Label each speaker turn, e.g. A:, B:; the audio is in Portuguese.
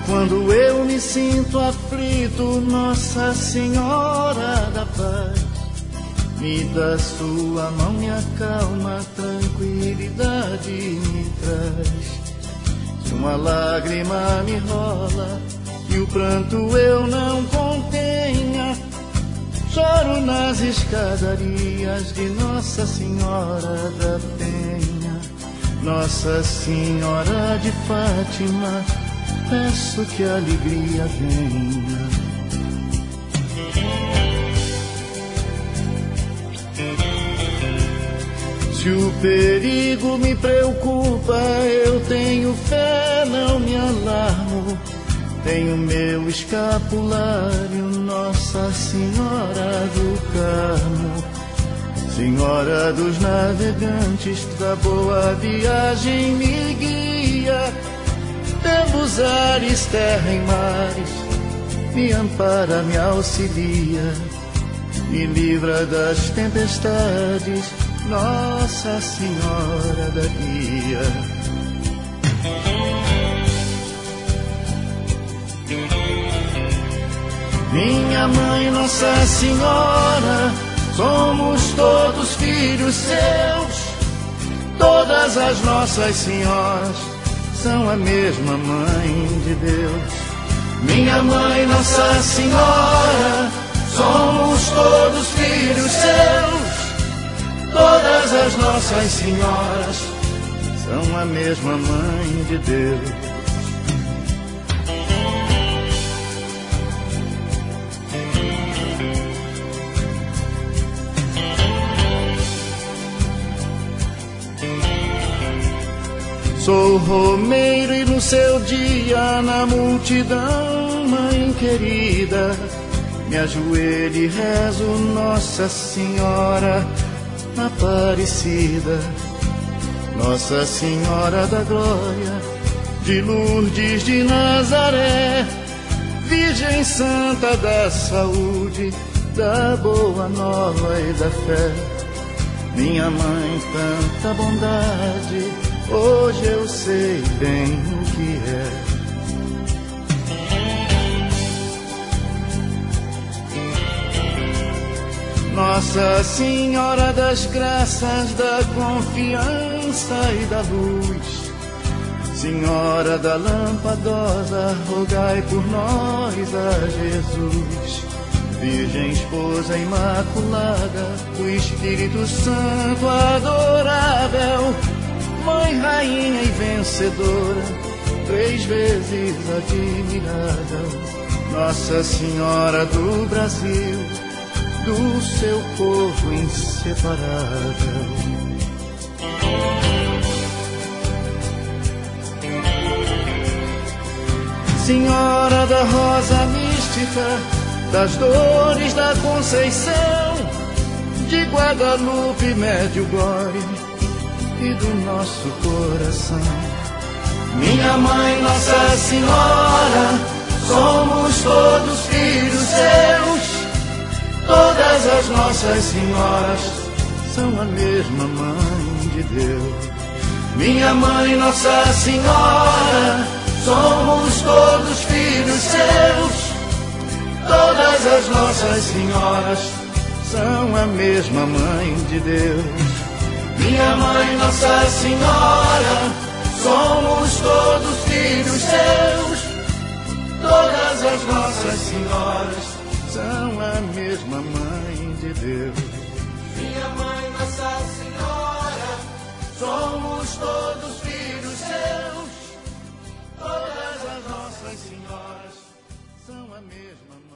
A: Quando eu me sinto aflito, Nossa Senhora da Paz me dá sua mão, me acalma, tranquilidade me traz. Se uma lágrima me rola e o pranto eu não contenha, choro nas escadarias de Nossa Senhora da Penha. Nossa Senhora de Fátima, peço que a alegria venha. Se o perigo me preocupa, eu tenho fé, não me alarmo. Tenho meu escapulário, Nossa Senhora do Carmo. Senhora dos navegantes, da boa viagem me guia. Pelos ares, terra e mares, me ampara, me auxilia, me livra das tempestades, Nossa Senhora da Guia. Minha mãe, Nossa Senhora, somos todos filhos seus. Todas as nossas senhoras são a mesma mãe de Deus. Minha mãe, Nossa Senhora, somos todos filhos seus. Todas as nossas senhoras são a mesma mãe de Deus. Sou romeiro e no seu dia, na multidão, mãe querida, me ajoelho e rezo, Nossa Senhora Aparecida. Nossa Senhora da Glória, de Lourdes de Nazaré, Virgem Santa da Saúde, da Boa Nova e da Fé. Minha mãe, tanta bondade, hoje eu sei bem o que é. Nossa Senhora das Graças, da confiança e da luz, Senhora da Lampadosa, rogai por nós a Jesus. Virgem Esposa Imaculada, do Espírito Santo adorável, Mãe, Rainha e Vencedora, 3 vezes admirável, Nossa Senhora do Brasil, do seu povo inseparável. Senhora da Rosa Mística, das Dores da Conceição, de Guadalupe, Medjugorje e do nosso coração. Minha mãe, Nossa Senhora, somos todos filhos seus. Todas as nossas senhoras são a mesma mãe de Deus. Minha mãe, Nossa Senhora, somos todos filhos seus. Todas as nossas senhoras são a mesma mãe de Deus. Minha mãe, Nossa Senhora, somos todos filhos seus. Todas as nossas senhoras são a mesma mãe de Deus.
B: Minha mãe, Nossa Senhora,
A: somos todos filhos seus. Todas as nossas senhoras são a mesma mãe.